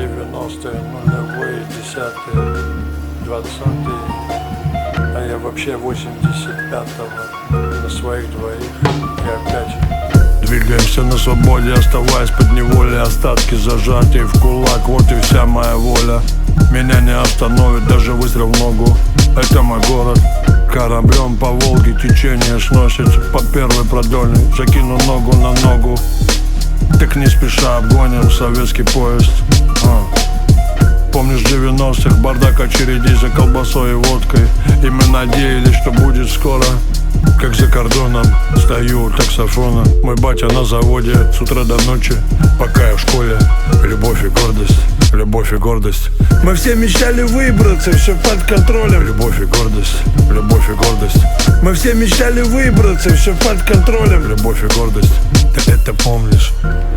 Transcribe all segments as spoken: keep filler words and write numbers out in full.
девяностые, нулевые, десятые, двадцатые, а я вообще восемьдесят пятого на своих двоих и опять. Двигаемся на свободе, оставаясь под неволей, остатки зажатые в кулак, вот и вся моя воля. Меня не остановит даже выстрел в ногу, это мой город. Кораблем по Волге течение сносит по первой продольной, закину ногу на ногу. Так не спеша обгоним советский поезд. а. Помнишь девяностых, бардак очередей за колбасой и водкой, и мы надеялись, что будет скоро. Как за кордоном, стою у таксофона. Мой батя на заводе с утра до ночи, пока я в школе. Любовь и гордость, любовь и гордость. Мы все мечтали выбраться, все под контролем. Любовь и гордость, любовь и гордость. Мы все мечтали выбраться, все под контролем. Любовь и гордость, ты это помнишь?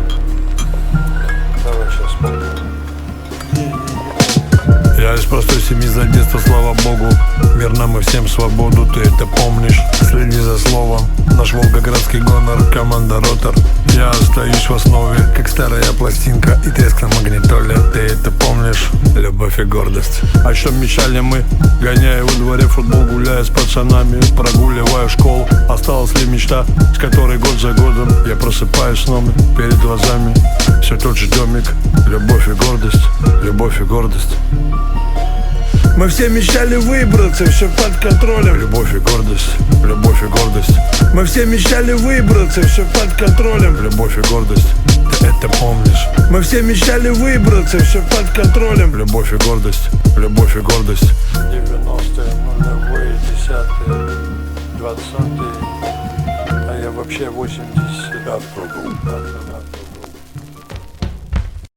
Давай сейчас вспомним. Я из простой семьи за детство, слава богу. Мирно мы всем свободу, ты это помнишь. Следи за словом, наш волгоградский гонор, команда Ротор. Я остаюсь в основе, как старая пластинка и треск на магнитоле. Ты это помнишь? Любовь и гордость. А что мечтали мы, гоняя во дворе футбол, гуляя с пацанами, прогуливая школу. Осталась ли мечта, с которой год за годом я просыпаюсь сном перед глазами все тот же домик. Любовь и гордость, любовь и гордость. Мы все мечтали выбраться, все под контролем. Любовь и гордость, любовь и гордость. Мы все мечтали выбраться, все под контролем. Любовь и гордость, ты это помнишь? Мы все мечтали выбраться, все под контролем. Любовь и гордость, любовь и гордость. девяностые, нулевые, десятые, двадцатые, а я вообще восемьдесят пятого.